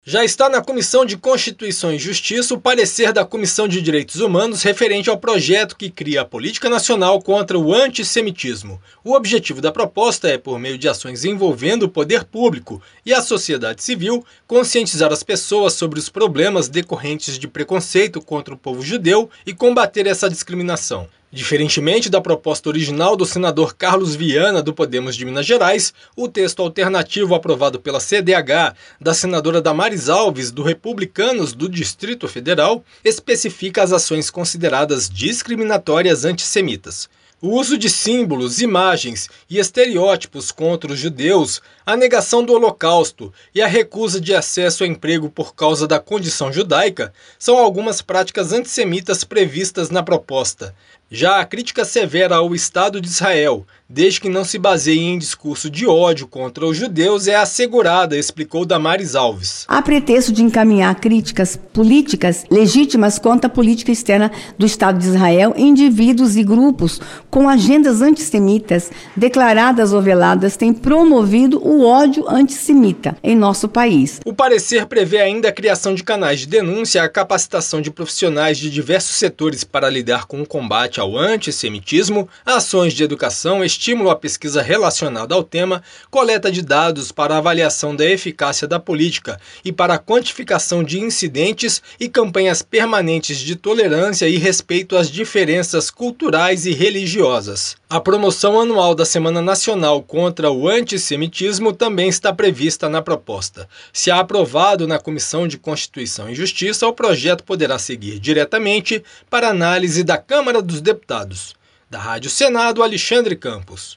Já está na Comissão de Constituição e Justiça o parecer da Comissão de Direitos Humanos referente ao projeto que cria a Política Nacional contra o Antissemitismo. O objetivo da proposta é, por meio de ações envolvendo o poder público e a sociedade civil, conscientizar as pessoas sobre os problemas decorrentes de preconceito contra o povo judeu e combater essa discriminação. Diferentemente da proposta original do senador Carlos Viana, do Podemos de Minas Gerais, o texto alternativo aprovado pela CDH, da senadora Damares Alves, do Republicanos do Distrito Federal, especifica as ações consideradas discriminatórias antissemitas. O uso de símbolos, imagens e estereótipos contra os judeus, a negação do Holocausto e a recusa de acesso a emprego por causa da condição judaica são algumas práticas antissemitas previstas na proposta. Já a crítica severa ao Estado de Israel, desde que não se baseie em discurso de ódio contra os judeus, é assegurada, explicou Damares Alves. Há pretexto de encaminhar críticas políticas legítimas contra a política externa do Estado de Israel, indivíduos e grupos com agendas antissemitas declaradas ou veladas têm promovido o ódio antissemita em nosso país. O parecer prevê ainda a criação de canais de denúncia, a capacitação de profissionais de diversos setores para lidar com o combate ao antissemitismo, ações de educação, estímulo à pesquisa relacionada ao tema, coleta de dados para avaliação da eficácia da política e para a quantificação de incidentes e campanhas permanentes de tolerância e respeito às diferenças culturais e religiosas. A promoção anual da Semana Nacional contra o Antissemitismo também está prevista na proposta. Se aprovado na Comissão de Constituição e Justiça, o projeto poderá seguir diretamente para análise da Câmara dos Deputados. Da Rádio Senado, Alexandre Campos.